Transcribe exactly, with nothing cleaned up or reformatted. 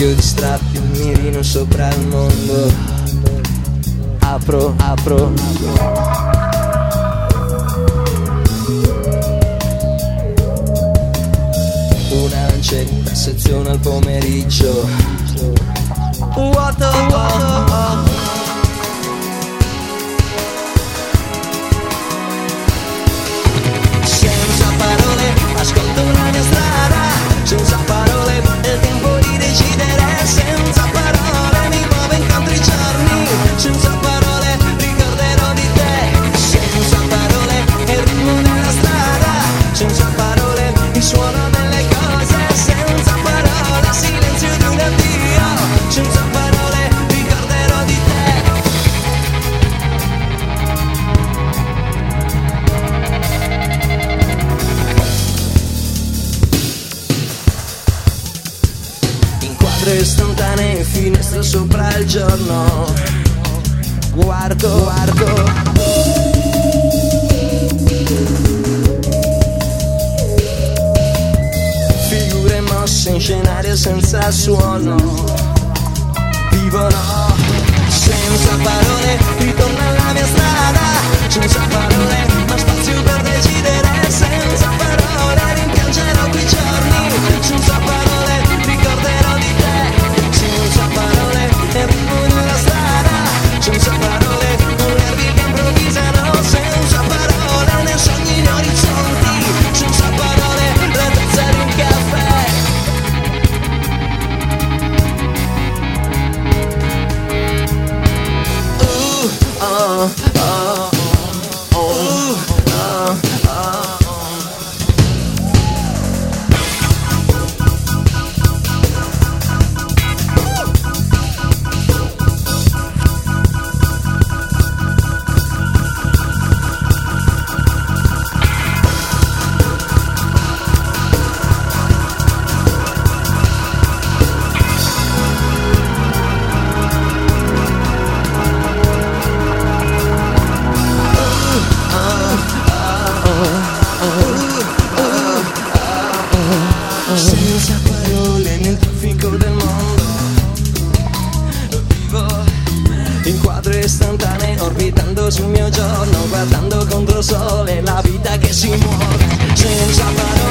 mucchio di strappi, un mirino sopra il mondo. Apro, apro, apro. Una lancetta, sezione al pomeriggio. Vuoto, vuoto. Senza parole, ascolto la mia strada. Senza parole, è il tempo di decidere. Senza parole, mi muovo incontro i giorni. Senza parole, ricorderò di te. Senza parole, è il ritmo della strada. Senza parole, il suono delle cose. Senza parole, silenzio di un addio. Senza parole, ricorderò di te. Inquadro istantaneo, finestra sopra il giorno. Guardo, guardo. Figure mosse in scenario senza suono. Vivono senza parole, ritorno alla mia strada. Senza parole, ma spazio per decidere. Senza parole, rimpiangerò quei giorni. Senza parole, ricorderò di te. Senza parole, è il ritmo della strada. Senza parole, non nervi che improvvisano. Senza parole, né sogni né orizzonti. Senza parole, le tazze di un caffè. Uh, oh, oh, oh, uh, oh, oh. Senza parole nel traffico del mondo. Vivo in quadro istantaneo, orbitando sul mio giorno, guardando contro il sole la vita che si muove. Senza parole.